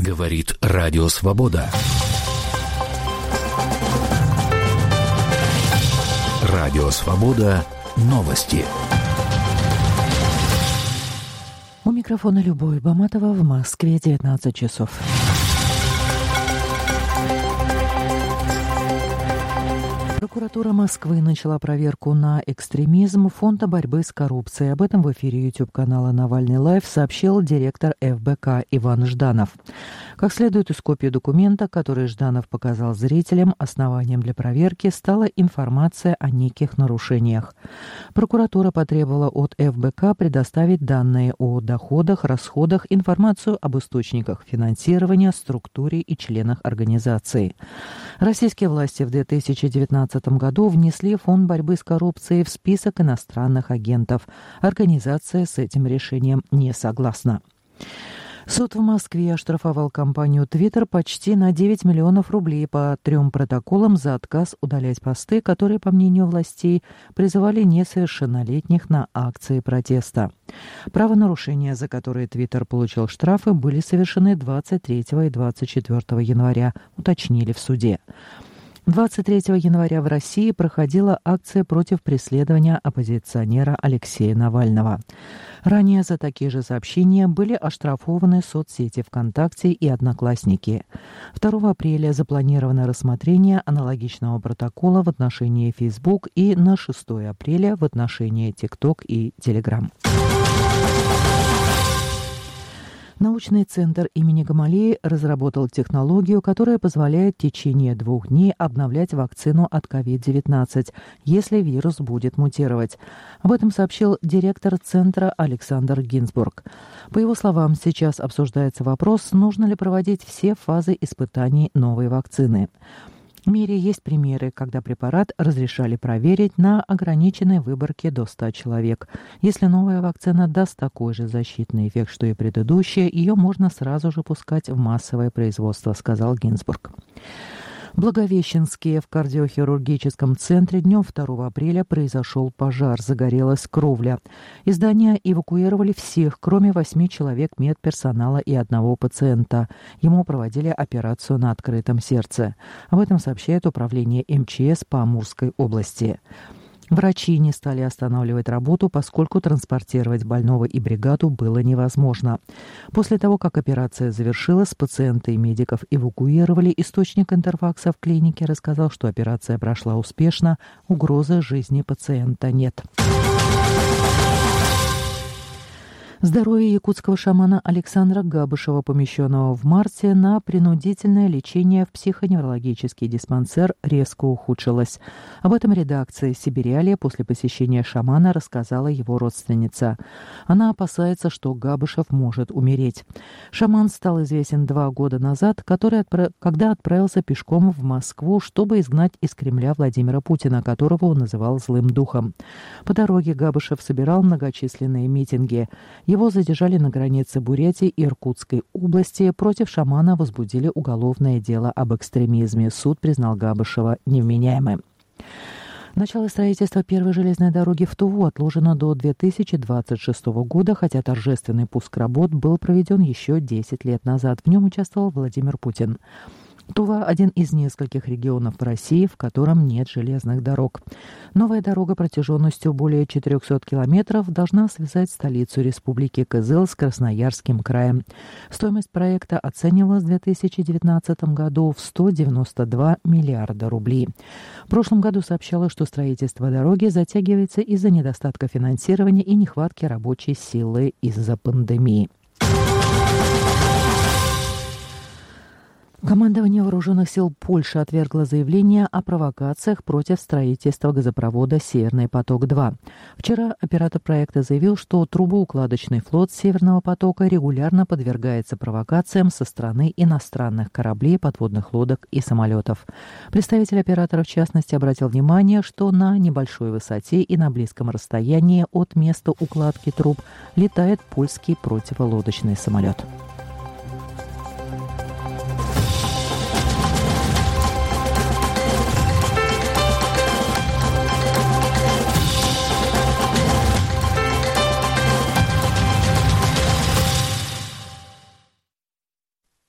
Говорит Радио Свобода. Радио Свобода. Новости. У микрофона Любовь Баматова, в Москве 19 часов. Прокуратура Москвы начала проверку на экстремизм Фонда борьбы с коррупцией. Об этом в эфире YouTube-канала «Навальный Лайв» сообщил директор ФБК Иван Жданов. Как следует из копии документа, который Жданов показал зрителям, основанием для проверки стала информация о неких нарушениях. Прокуратура потребовала от ФБК предоставить данные о доходах, расходах, информацию об источниках финансирования, структуре и членах организации. Российские власти в 2019 году внесли Фонд борьбы с коррупцией в список иностранных агентов. Организация с этим решением не согласна. Суд в Москве оштрафовал компанию Twitter почти на 9 миллионов рублей по 3 протоколам за отказ удалять посты, которые, по мнению властей, призывали несовершеннолетних на акции протеста. Правонарушения, за которые Twitter получил штрафы, были совершены 23 и 24 января, уточнили в суде. 23 января в России проходила акция против преследования оппозиционера Алексея Навального. Ранее за такие же сообщения были оштрафованы соцсети ВКонтакте и Одноклассники. 2 апреля запланировано рассмотрение аналогичного протокола в отношении Facebook и на 6 апреля в отношении TikTok и Telegram. Научный центр имени Гамалеи разработал технологию, которая позволяет в течение 2 дней обновлять вакцину от COVID-19, если вирус будет мутировать. Об этом сообщил директор центра Александр Гинзбург. По его словам, сейчас обсуждается вопрос, нужно ли проводить все фазы испытаний новой вакцины. В мире есть примеры, когда препарат разрешали проверить на ограниченной выборке до 100 человек. Если новая вакцина даст такой же защитный эффект, что и предыдущая, ее можно сразу же пускать в массовое производство, сказал Гинзбург. В Благовещенске в кардиохирургическом центре днем 2 апреля произошел пожар, загорелась кровля. Из здания эвакуировали всех, кроме 8 человек медперсонала и 1 пациента. Ему проводили операцию на открытом сердце. Об этом сообщает управление МЧС по Амурской области. Врачи не стали останавливать работу, поскольку транспортировать больного и бригаду было невозможно. После того, как операция завершилась, пациента и медиков эвакуировали. Источник Интерфакса в клинике рассказал, что операция прошла успешно, угрозы жизни пациента нет. Здоровье якутского шамана Александра Габышева, помещенного в марте на принудительное лечение в психоневрологический диспансер, резко ухудшилось. Об этом редакции «Сибириалия» после посещения шамана рассказала его родственница. Она опасается, что Габышев может умереть. Шаман стал известен 2 года назад, когда отправился пешком в Москву, чтобы изгнать из Кремля Владимира Путина, которого он называл злым духом. По дороге Габышев собирал многочисленные митинги. Его задержали на границе Бурятии и Иркутской области. Против шамана возбудили уголовное дело об экстремизме. Суд признал Габышева невменяемым. Начало строительства первой железной дороги в Туву отложено до 2026 года, хотя торжественный пуск работ был проведен еще 10 лет назад. В нем участвовал Владимир Путин. Тува – один из нескольких регионов в России, в котором нет железных дорог. Новая дорога протяженностью более 400 километров должна связать столицу республики Кызыл с Красноярским краем. Стоимость проекта оценивалась в 2019 году в 192 миллиарда рублей. В прошлом году сообщалось, что строительство дороги затягивается из-за недостатка финансирования и нехватки рабочей силы из-за пандемии. Командование вооруженных сил Польши отвергло заявление о провокациях против строительства газопровода «Северный поток-2». Вчера оператор проекта заявил, что трубоукладочный флот «Северного потока» регулярно подвергается провокациям со стороны иностранных кораблей, подводных лодок и самолетов. Представитель оператора, в частности, обратил внимание, что на небольшой высоте и на близком расстоянии от места укладки труб летает польский противолодочный самолет.